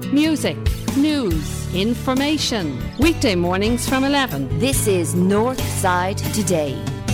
Music, news, information. Weekday mornings from 11. This is North Side Today.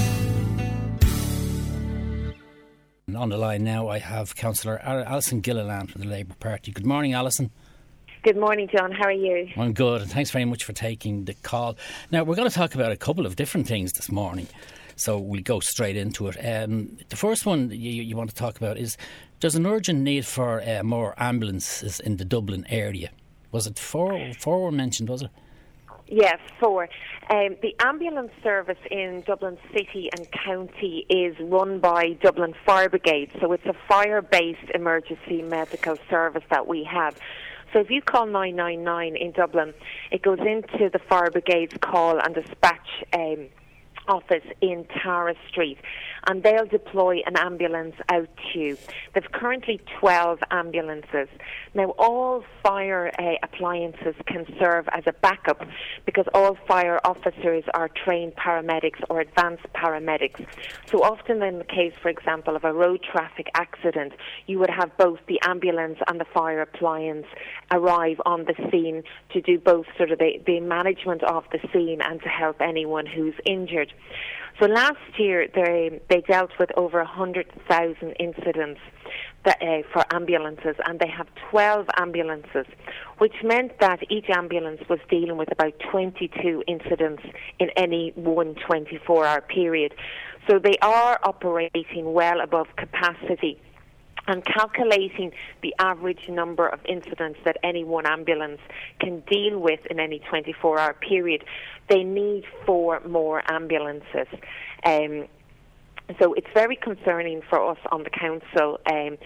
On the line now I have Councillor Alison Gilliland from the Labour Party. Good morning, Alison. Good morning, John. How are you? I'm good, and thanks very much for taking the call. Now, we're going to talk about a couple of different things this morning, so we'll go straight into it. The first one you want to talk about is there's an urgent need for more ambulances in the Dublin area. Was it four were mentioned, was it? Yes, 4. The ambulance service in Dublin City and County is run by Dublin Fire Brigade, so it's a fire-based emergency medical service that we have. So if you call 999 in Dublin, it goes into the Fire Brigade's call and dispatch office in Tara Street, and they'll deploy an ambulance out to you. There's currently 12 ambulances. Now, all fire appliances can serve as a backup because all fire officers are trained paramedics or advanced paramedics. So often in the case, for example, of a road traffic accident, you would have both the ambulance and the fire appliance arrive on the scene to do both sort of the management of the scene and to help anyone who's injured. So last year they dealt with over 100,000 incidents for ambulances, and they have 12 ambulances, which meant that each ambulance was dealing with about 22 incidents in any one 24-hour period. So they are operating well above capacity. And calculating the average number of incidents that any one ambulance can deal with in any 24-hour period, they need 4 more ambulances. So it's very concerning for us on the council and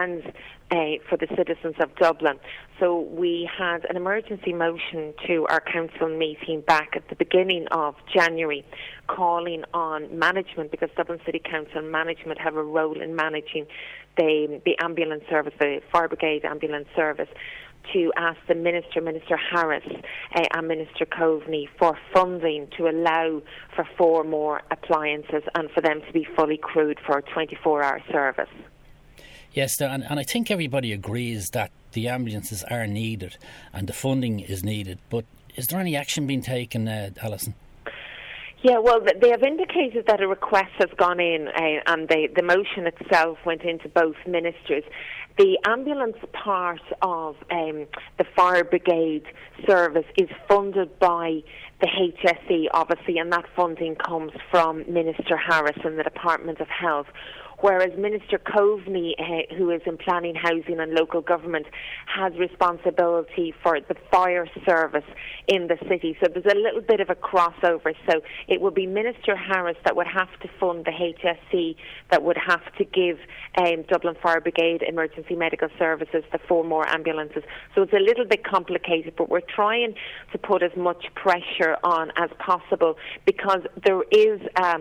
for the citizens of Dublin. So we had an emergency motion to our council meeting back at the beginning of January calling on management, because Dublin City Council management have a role in managing the ambulance service, the Fire Brigade ambulance service, to ask the Minister Harris and Minister Coveney for funding to allow for 4 more appliances and for them to be fully crewed for a 24-hour service. Yes, and I think everybody agrees that the ambulances are needed and the funding is needed, but is there any action being taken, Alison? Yeah, well, they have indicated that a request has gone in and the motion itself went into both ministers. The ambulance part of the Fire Brigade service is funded by the HSE, obviously, and that funding comes from Minister Harris and the Department of Health. Whereas Minister Coveney, who is in Planning, Housing and Local Government, has responsibility for the fire service in the city. So there's a little bit of a crossover. So it would be Minister Harris that would have to fund the HSE, that would have to give Dublin Fire Brigade Emergency Medical Services the 4 more ambulances. So it's a little bit complicated, but we're trying to put as much pressure on as possible because there is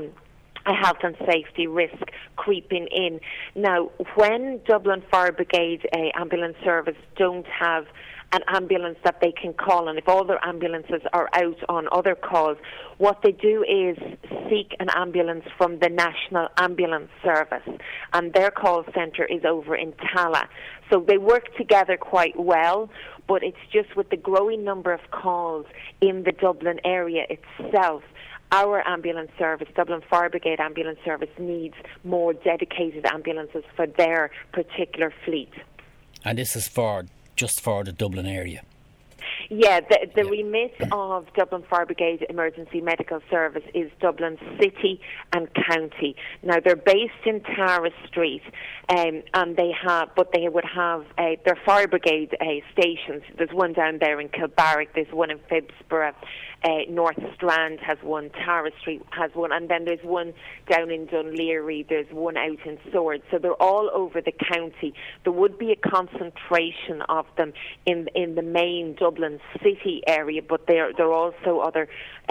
a health and safety risk creeping in. Now, when Dublin Fire Brigade ambulance service don't have an ambulance that they can call, and if all their ambulances are out on other calls, what they do is seek an ambulance from the National Ambulance Service, and their call centre is over in Tallaght. So they work together quite well, but it's just with the growing number of calls in the Dublin area itself, our ambulance service, Dublin Fire Brigade ambulance service, needs more dedicated ambulances for their particular fleet. And this is just for the Dublin area? Yeah, the remit of Dublin Fire Brigade Emergency Medical Service is Dublin City and County. Now they're based in Tara Street, and they would have their Fire Brigade stations. There's one down there in Kilbarrack, there's one in Phibsborough, North Strand has one, Tara Street has one, and then there's one down in Dunleary, there's one out in Swords. So they're all over the county. There would be a concentration of them in the main Dublin City area, but there are also other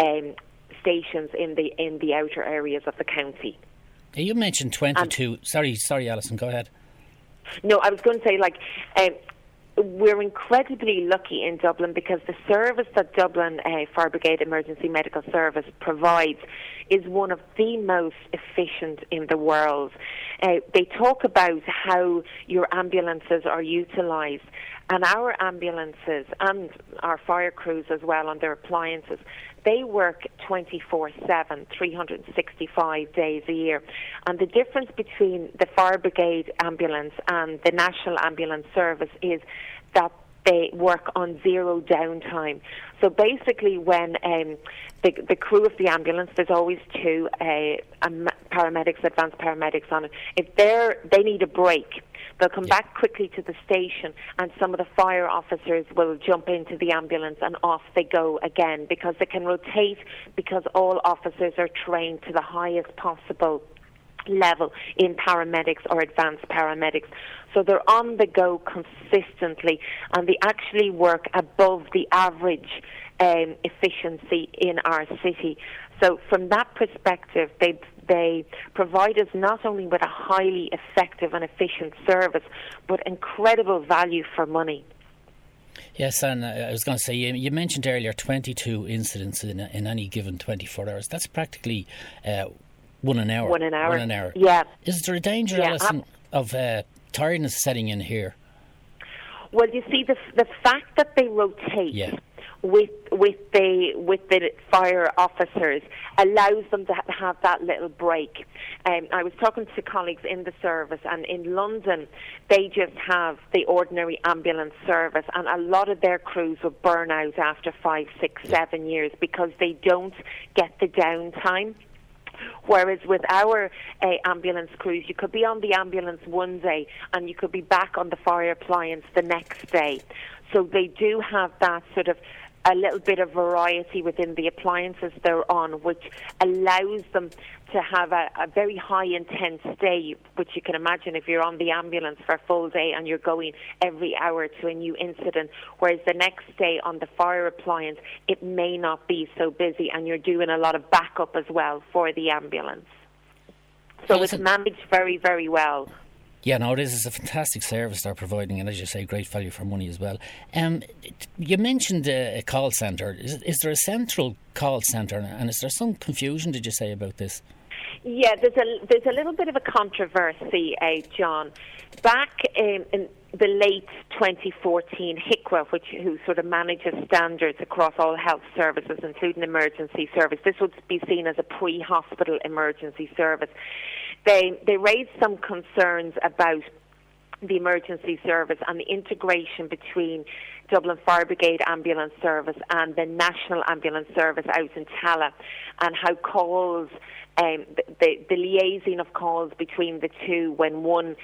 stations in the outer areas of the county. You mentioned 22. Sorry, Alison, go ahead. No, I was going to say, we're incredibly lucky in Dublin because the service that Dublin Fire Brigade Emergency Medical Service provides is one of the most efficient in the world. They talk about how your ambulances are utilised, And our ambulances and our fire crews as well on their appliances, they work 24/7, 365 days a year. And the difference between the fire brigade ambulance and the National Ambulance Service is that they work on zero downtime. So basically when the crew of the ambulance, there's always two paramedics, advanced paramedics on it. If they need a break, they'll come back quickly to the station, and some of the fire officers will jump into the ambulance and off they go again, because they can rotate, because all officers are trained to the highest possible level in paramedics or advanced paramedics. So they're on the go consistently, and they actually work above the average efficiency in our city. So from that perspective, they provide us not only with a highly effective and efficient service, but incredible value for money. Yes, and I was going to say, you mentioned earlier 22 incidents in any given 24 hours. That's practically 1 an hour. 1 an hour. 1 an hour. Yeah. Is there a danger, Alison, of tiredness setting in here? Well, you see, the fact that they rotate with the fire officers allows them to have that little break. I was talking to colleagues in the service, and in London, they just have the ordinary ambulance service, and a lot of their crews will burn out after 5, 6, 7 years because they don't get the downtime. Whereas with our ambulance crews, you could be on the ambulance one day and you could be back on the fire appliance the next day. So they do have that sort of a little bit of variety within the appliances they're on, which allows them to have a very high intense day, which you can imagine if you're on the ambulance for a full day and you're going every hour to a new incident, whereas the next day on the fire appliance it may not be so busy, and you're doing a lot of backup as well for the ambulance. So it's managed very, very well. Yeah, no, it is. It's a fantastic service they're providing, and as you say, great value for money as well. You mentioned a call centre. Is there a central call centre, and is there some confusion, did you say, about this? Yeah, there's a little bit of a controversy, John. Back in the late 2014, HIQA, who sort of manages standards across all health services, including emergency service, this would be seen as a pre-hospital emergency service. They raised some concerns about the emergency service and the integration between Dublin Fire Brigade Ambulance Service and the National Ambulance Service out in Tallaght, and how calls, the liaising of calls between the two when one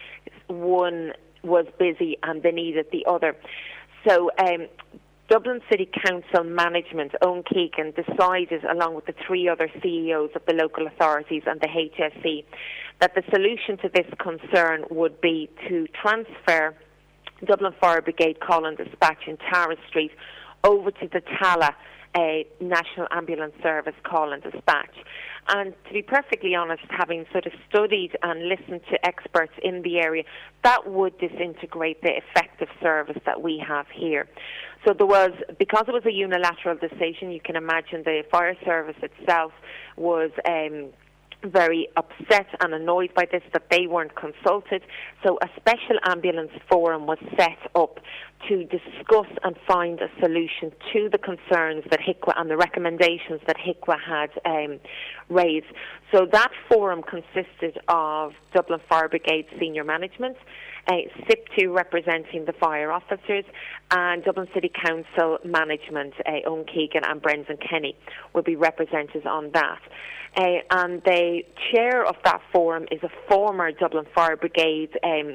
was busy and they needed the other. So Dublin City Council management, Owen Keegan, decided, along with the 3 other CEOs of the local authorities and the HSE, that the solution to this concern would be to transfer Dublin Fire Brigade Call and Dispatch in Tara Street over to the Tallaght National Ambulance Service Call and Dispatch. And to be perfectly honest, having sort of studied and listened to experts in the area, that would disintegrate the effective service that we have here. So because it was a unilateral decision, you can imagine the fire service itself was very upset and annoyed by this, that they weren't consulted. So a special ambulance forum was set up to discuss and find a solution to the concerns that HIQA and the recommendations that HIQA had raised. So that forum consisted of Dublin Fire Brigade senior management, SIP2 representing the fire officers, and Dublin City Council management, Owen Keegan and Brendan Kenny will be represented on that. And the chair of that forum is a former Dublin Fire Brigade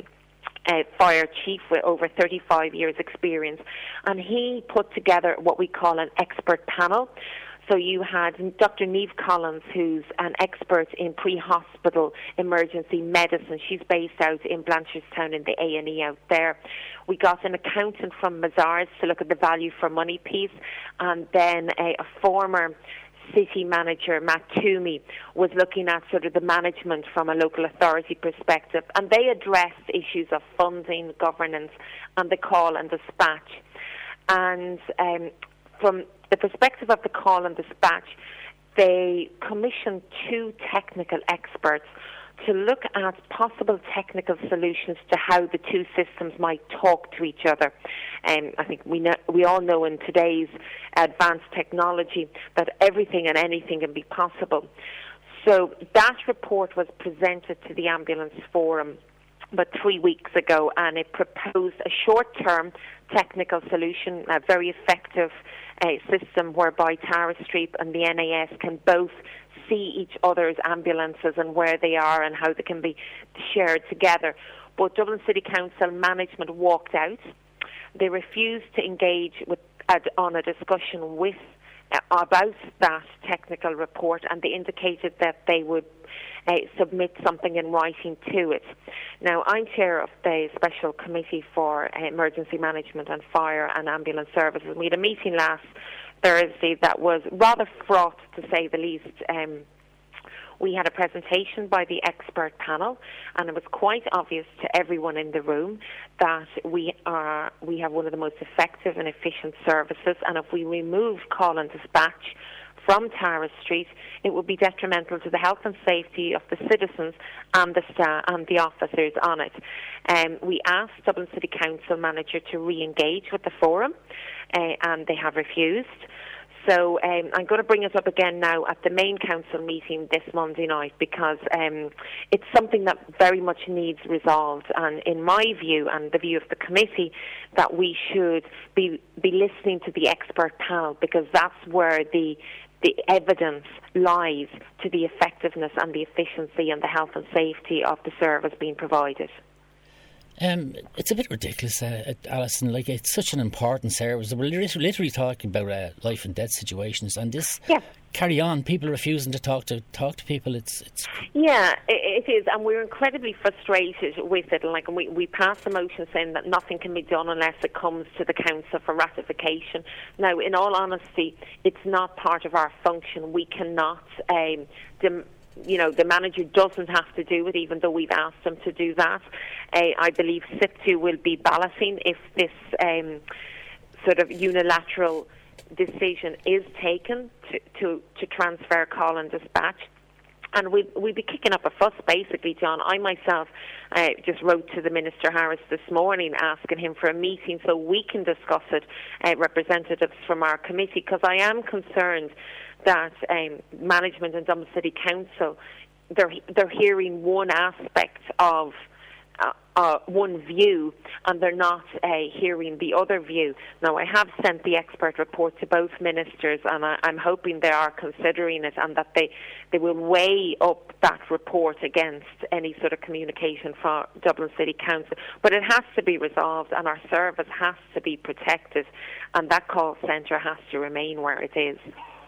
fire chief with over 35 years experience, and he put together what we call an expert panel. So you had Dr. Niamh Collins, who's an expert in pre-hospital emergency medicine. She's based out in Blanchardstown in the A&E out there. We got an accountant from Mazars to look at the value for money piece, and then a former city manager, Matt Toomey, was looking at sort of the management from a local authority perspective, and they addressed issues of funding, governance, and the call and dispatch. And from the perspective of the call and dispatch, they commissioned 2 technical experts to look at possible technical solutions to how the two systems might talk to each other. I think we all know in today's advanced technology that everything and anything can be possible. So that report was presented to the Ambulance Forum about 3 weeks ago, and it proposed a short-term technical solution, a very effective system whereby Tara Street and the NAS can both see each other's ambulances and where they are and how they can be shared together. But Dublin City Council management walked out. They refused to engage on a discussion with about that technical report, and they indicated that they would submit something in writing to it. Now, I'm chair of the Special Committee for Emergency Management and Fire and Ambulance Services. We had a meeting last Thursday that was rather fraught, to say the least. We had a presentation by the expert panel, and it was quite obvious to everyone in the room that we have one of the most effective and efficient services, and if we remove call and dispatch from Tara Street, it would be detrimental to the health and safety of the citizens and the staff and the officers on it. We asked Dublin City Council manager to re-engage with the forum, and they have refused. So I'm going to bring it up again now at the main council meeting this Monday night, because it's something that very much needs resolved. And in my view, and the view of the committee, that we should be listening to the expert panel, because that's where the evidence lies to the effectiveness and the efficiency and the health and safety of the service being provided. It's a bit ridiculous, Alison. Like, it's such an important service. We're literally talking about life and death situations, and this carry on. People refusing to talk to people. It's yeah, it is, and we're incredibly frustrated with it. Like, we passed a motion saying that nothing can be done unless it comes to the council for ratification. Now, in all honesty, it's not part of our function. We cannot. The manager doesn't have to do it, even though we've asked him to do that. I believe SIPTU will be balloting if this sort of unilateral decision is taken to transfer call and dispatch. And we'd be kicking up a fuss, basically, John. I myself just wrote to the Minister Harris this morning asking him for a meeting so we can discuss it, representatives from our committee, because I am concerned that management and Dublin City Council, they're hearing one aspect of one view, and they're not hearing the other view. Now, I have sent the expert report to both ministers, and I'm hoping they are considering it, and that they will weigh up that report against any sort of communication from Dublin City Council. But it has to be resolved, and our service has to be protected, and that call centre has to remain where it is.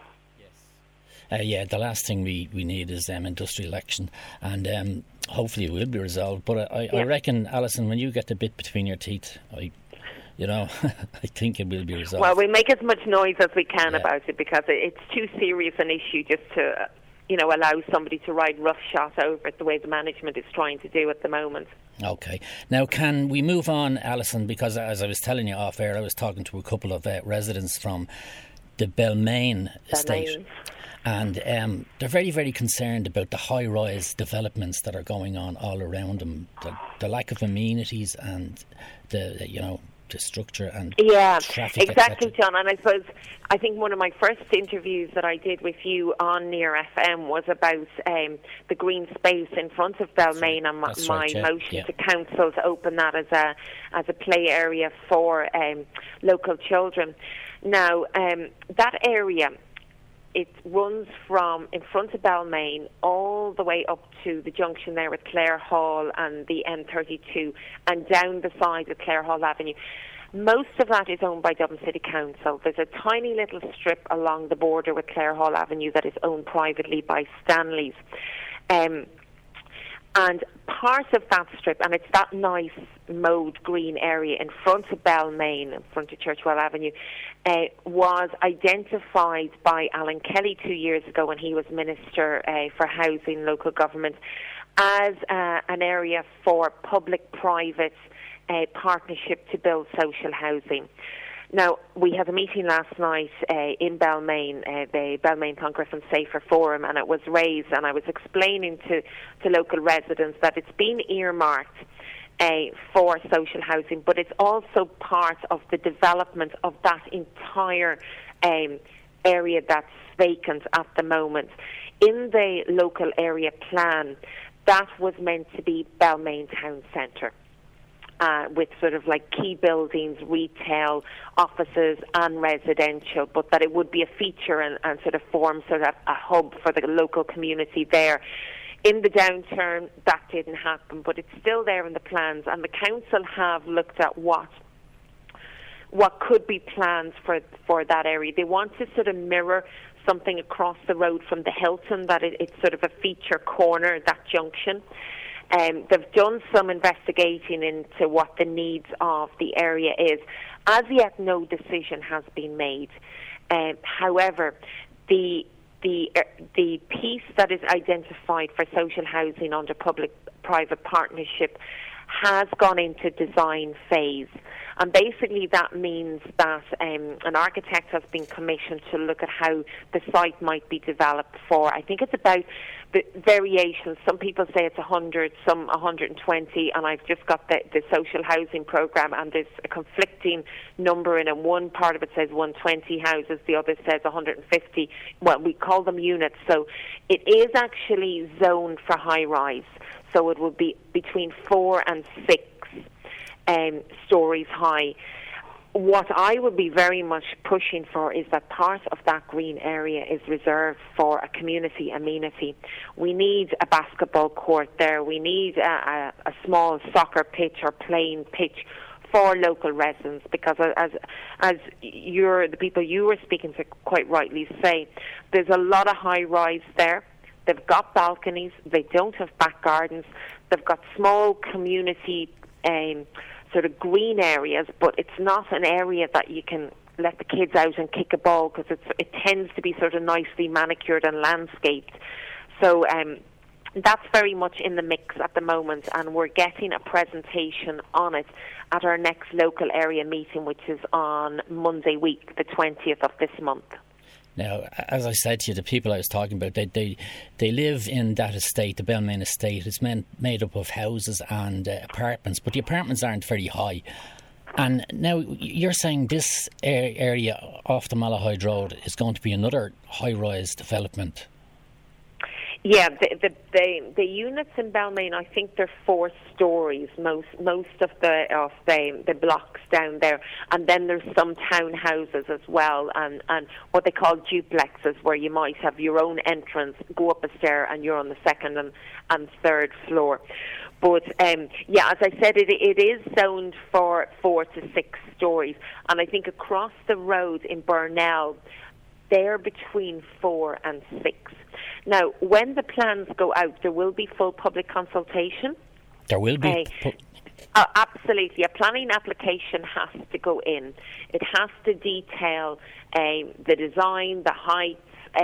The last thing we need is industrial action, and hopefully it will be resolved. But I reckon, Alison, when you get the bit between your teeth, I think it will be resolved. Well, we make as much noise as we can about it, because it's too serious an issue just to allow somebody to ride roughshod over it the way the management is trying to do at the moment. Okay. Now, can we move on, Alison? Because as I was telling you off air, I was talking to a couple of residents from the Balmain estate. And they're very, very concerned about the high-rise developments that are going on all around them, the lack of amenities and the structure and traffic. Exactly, John. And I think one of my first interviews that I did with you on Near FM was about the green space in front of Balmain, and my motion to council to open that as a play area for local children. Now, that area, it runs from in front of Balmain all the way up to the junction there with Clare Hall and the M32, and down the side of Clare Hall Avenue. Most of that is owned by Dublin City Council. There's a tiny little strip along the border with Clare Hall Avenue that is owned privately by Stanley's. And part of that strip, and it's that nice mowed green area in front of Balmain, in front of Churchwell Avenue, was identified by Alan Kelly 2 years ago when he was Minister for Housing, Local Government, as an area for public-private partnership to build social housing. Now, we had a meeting last night in Balmain, the Balmain Clongriffin Safer Forum, and it was raised, and I was explaining to local residents that it's been earmarked for social housing, but it's also part of the development of that entire area that's vacant at the moment. In the local area plan, that was meant to be Balmain Town Centre. With sort of like key buildings, retail, offices and residential, but that it would be a feature and sort of form sort of a hub for the local community there. In the downturn, that didn't happen, but it's still there in the plans, and the council have looked at what could be plans for that area. They want to sort of mirror something across the road from the Hilton, that it's sort of a feature corner, that junction. They've done some investigating into what the needs of the area is. As yet, no decision has been made. However, the piece that is identified for social housing under public-private partnership has gone into design phase. And basically that means that an architect has been commissioned to look at how the site might be developed for, I think it's about the variations. Some people say it's 100, some 120, and I've just got the social housing programme, and there's a conflicting number in it. One part of it says 120 houses, the other says 150. Well, we call them units. So it is actually zoned for high-rise. So it would be between 4 and 6 stories high. What I would be very much pushing for is that part of that green area is reserved for a community amenity. We need a basketball court there. We need a small soccer pitch or playing pitch for local residents, because as the people you were speaking to quite rightly say, there's a lot of high rise there. They've got balconies. They don't have back gardens. They've got small community sort of green areas, but it's not an area that you can let the kids out and kick a ball, because it tends to be sort of nicely manicured and landscaped. So that's very much in the mix at the moment, and we're getting a presentation on it at our next local area meeting, which is on Monday week, the 20th of this month. Now, as I said to you, the people I was talking about, they live in that estate, the Balmain estate. It's made up of houses and apartments, but the apartments aren't very high. And now you're saying this area off the Malahide Road is going to be another high-rise development. Yeah, the units in Balmain, I think they're 4 stories, most of the blocks down there, and then there's some townhouses as well, and what they call duplexes, where you might have your own entrance, go up a stair, and you're on the second and third floor. But as I said, it is zoned for 4 to 6 stories, and I think across the road in Burnell, they're between 4 and 6. Now, when the plans go out, there will be full public consultation. There will be? Absolutely. A planning application has to go in. It has to detail the design, the heights,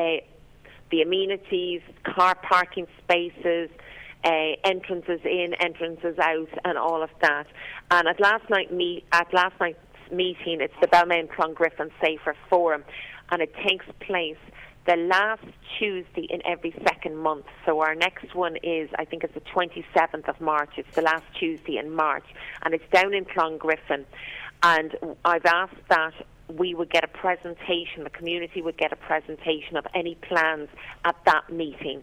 the amenities, car parking spaces, entrances in, entrances out, and all of that. And at last night's meeting, it's the Balmain Clongriffin Safer Forum, and it takes place the last Tuesday in every second month. So our next one is, I think it's the 27th of March. It's the last Tuesday in March, and it's down in Clongriffin. And I've asked that we would get a presentation, the community would get a presentation of any plans at that meeting.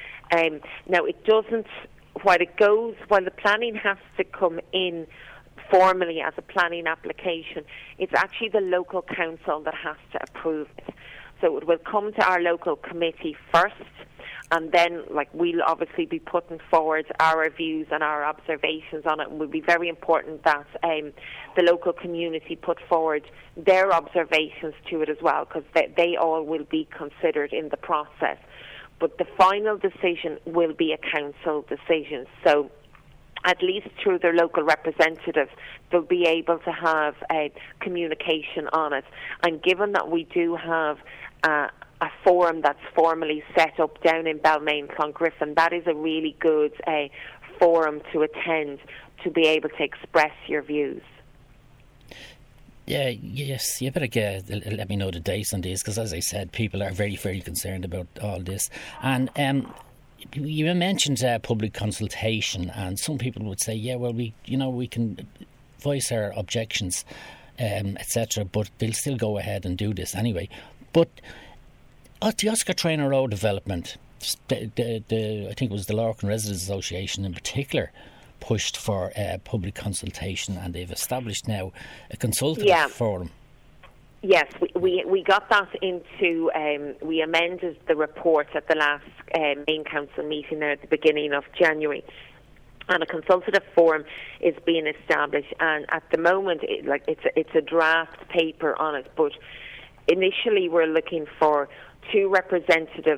Now, it doesn't, while the planning has to come in formally as a planning application, it's actually the local council that has to approve it. So it will come to our local committee first, and then we'll obviously be putting forward our views and our observations on it, and it will be very important that the local community put forward their observations to it as well, because they all will be considered in the process. But the final decision will be a council decision. So at least through their local representatives, they'll be able to have communication on it. And given that we do have a forum that's formally set up down in Balmain Clongriffin, that is a really good forum to attend, to be able to express your views. Yeah, yes, you better let me know the dates on these, because as I said, people are very, very concerned about all this. And you mentioned public consultation, and some people would say, yeah, well, we can voice our objections, etc., but they'll still go ahead and do this anyway. But at the Oscar Traynor Road development, I think it was the Lorcan Residents Association in particular pushed for public consultation, and they've established now a consultative forum. Yes, we got that into, we amended the report at the last main council meeting there at the beginning of January, and a consultative forum is being established, and at the moment it's a draft paper on it, but initially we're looking for two representatives,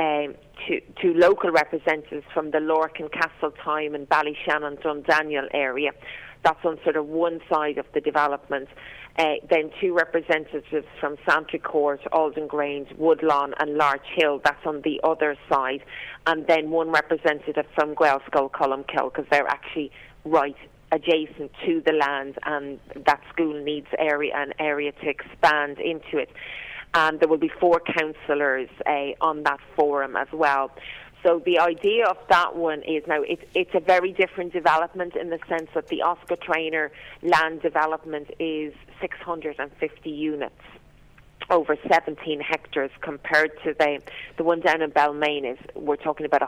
two local representatives from the Lorcan, Castletown and Ballyshannon, Dundaniel area. That's on sort of one side of the development. Then two representatives from Santry Court, Alden Grange, Woodlawn and Larch Hill. That's on the other side. And then one representative from Gaelscoil Columkill, because they're actually right adjacent to the land, and that school needs an area to expand into it. And there will be 4 councillors on that forum as well. So the idea of that one is, now it's a very different development in the sense that the Oscar Traynor land development is 650 units over 17 hectares, compared to the one down in Balmain we're talking about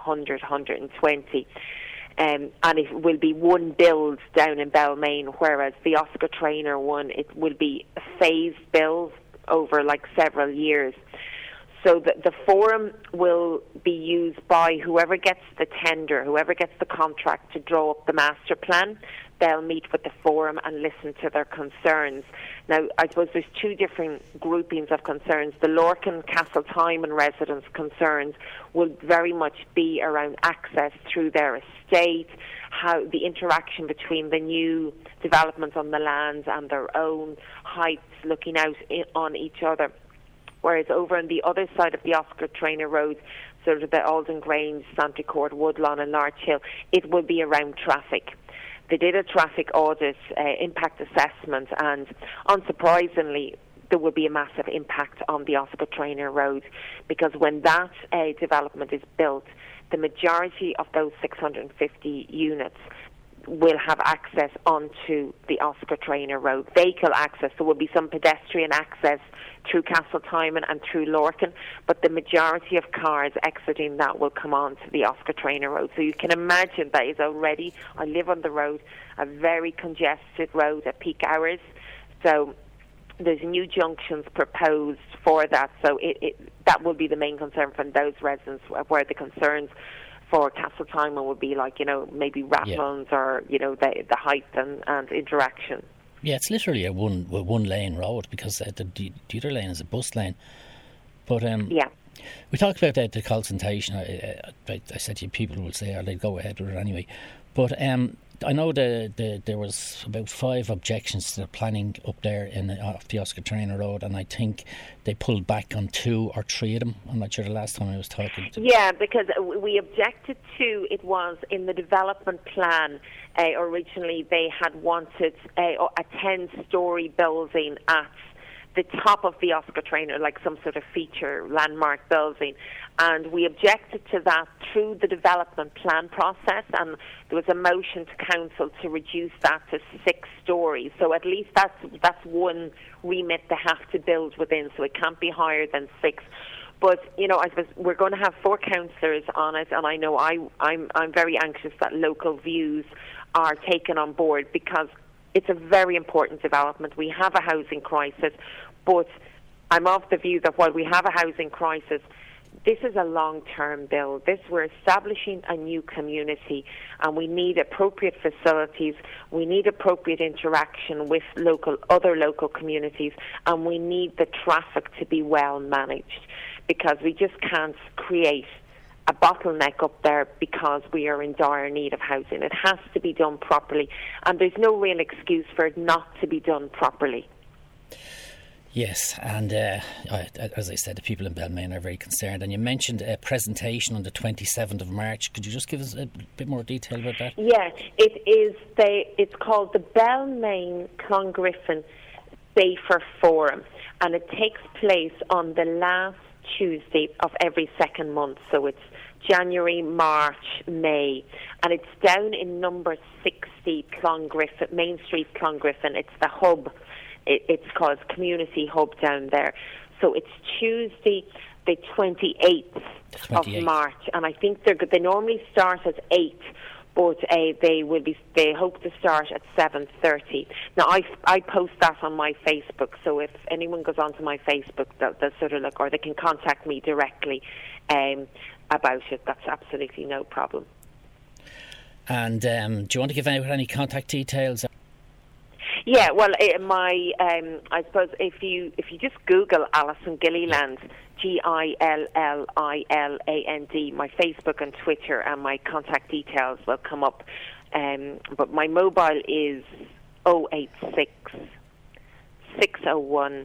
120. And it will be one build down in Balmain, whereas the Oscar Traynor one, it will be a phased build over several years. So the forum will be used by whoever gets the tender, whoever gets the contract to draw up the master plan. They'll meet with the forum and listen to their concerns. Now, I suppose there's 2 different groupings of concerns. The Lorcan, Castletown and residents' concerns will very much be around access through their estate, how the interaction between the new developments on the lands and their own heights looking out on each other. Whereas over on the other side of the Oscar Traynor Road, sort of the Alden Grange, Santry Court, Woodlawn and Larch Hill, it will be around traffic. They did a traffic audit, impact assessment, and unsurprisingly, there will be a massive impact on the Oscar Traynor Road, because when that development is built, the majority of those 650 units will have access onto the Oscar Traynor Road, vehicle access. There will be some pedestrian access through Castletown and through Lorcan, but the majority of cars exiting that will come on to the Oscar Traynor Road. So you can imagine that is already, I live on the road, a very congested road at peak hours. So there's new junctions proposed for that. So that will be the main concern from those residents, where the concerns for Castletown would be maybe rattles or, the height and interaction. Yeah, it's literally a one lane road, because the other lane is a bus lane. But we talked about the consultation. I said to you, people will say, they'd go ahead with it anyway. But I know there was about 5 objections to the planning up there off the Oscar Traynor Road, and I think they pulled back on 2 or 3 of them. I'm not sure the last time I was talking to them. Yeah, because we objected to, it was in the development plan. Originally they had wanted a 10-storey building at the top of the Oscar Traynor, like some sort of feature landmark building, and we objected to that through the development plan process, and there was a motion to council to reduce that to 6 stories. So at least that's one remit they have to build within, so it can't be higher than 6. But I suppose we're going to have 4 councillors on it, and I know I'm very anxious that local views are taken on board, because it's a very important development. We have a housing crisis, but I'm of the view that while we have a housing crisis, this is a long-term build. We're establishing a new community, and we need appropriate facilities. We need appropriate interaction with other local communities, and we need the traffic to be well managed, because we just can't create a bottleneck up there because we are in dire need of housing. It has to be done properly, and there's no real excuse for it not to be done properly. Yes, and as I said, the people in Balmain are very concerned. And you mentioned a presentation on the 27th of March. Could you just give us a bit more detail about that? Yeah, it is. It's called the Balmain Clongriffin Safer Forum, and it takes place on the last Tuesday of every second month. So it's January, March, May, and it's down in number 60 Clongriffin, Main Street, Clongriffin. It's the hub. It's called Community Hub down there. So it's Tuesday, the 28th of March, and I think they normally start at 8. But they hope to start at 7:30. Now I post that on my Facebook, so if anyone goes onto my Facebook, they'll sort of look, or they can contact me directly about it. That's absolutely no problem. And do you want to give out any contact details? Yeah, well, I suppose if you just Google Alison Gilliland, Gilliland, my Facebook and Twitter, and my contact details will come up. But my mobile is 086 601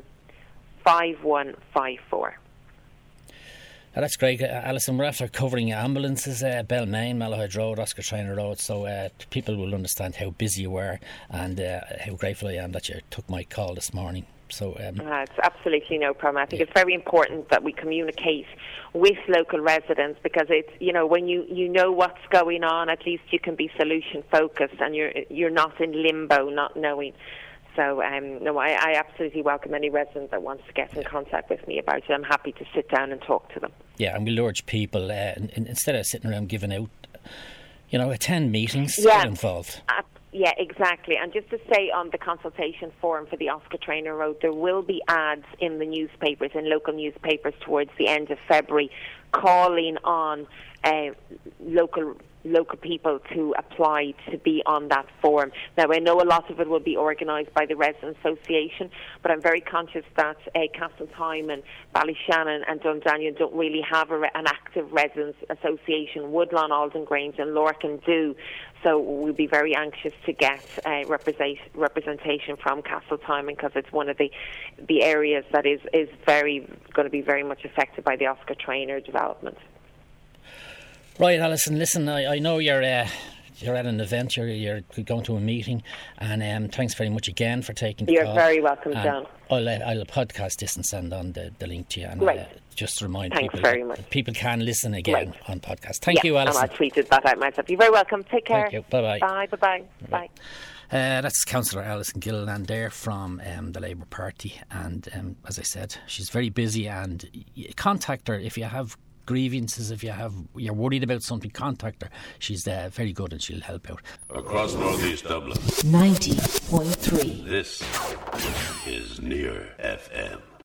5154. That's great, Alison. We're after covering ambulances, Belmain, Malahide Road, Oscar Traynor Road, so people will understand how busy you were and how grateful I am that you took my call this morning. So it's absolutely no problem. I think it's very important that we communicate with local residents, because it's, when you know what's going on, at least you can be solution focused and you're not in limbo, not knowing. So, no, I absolutely welcome any resident that wants to get in contact with me about it. I'm happy to sit down and talk to them. Yeah, and we'll urge people, instead of sitting around giving out, attend meetings, get involved. Yeah, exactly. And just to say, on the consultation forum for the Oscar Traynor Road, there will be ads in the newspapers, in local newspapers, towards the end of February, calling on local people to apply to be on that forum. Now, I know a lot of it will be organised by the Residents Association, but I'm very conscious that Castletown and Ballyshannon and Dundanion don't really have an active Residents Association. Woodlawn, Alden Grange and Lorcan do. So we'll be very anxious to get representation from Castletown, because it's one of the areas that is going to be very much affected by the Oscar Traynor development. Right, Alison, listen, I know you're at an event, you're going to a meeting, and thanks very much again for taking the call. You're very welcome, John. I'll podcast this and send on the link to you. And just to remind people very much. People can listen again on podcast. Thank you, Alison. And I tweeted that out myself. You're very welcome. Take care. Thank you. Bye-bye. Bye. Bye. That's Councillor Alison Gilliland there from the Labour Party, and as I said, she's very busy, and contact her if you have grievances, if you're worried about something, contact her. She's very good and she'll help out. Across Northeast Dublin 90.3. This is Near FM.